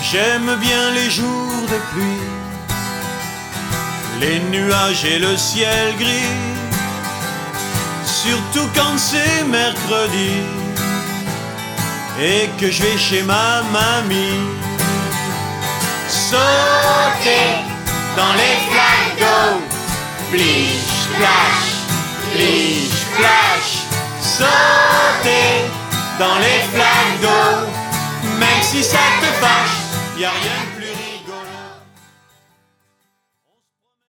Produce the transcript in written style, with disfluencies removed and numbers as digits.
J'aime bien les jours de pluie, les nuages et le ciel gris, surtout quand c'est mercredi et que je vais chez ma mamie. Sauter dans les flaques d'eau, pliche, splash, pliche, splash. Sauter dans les flaques d'eau, même si ça te fâche, y a rien.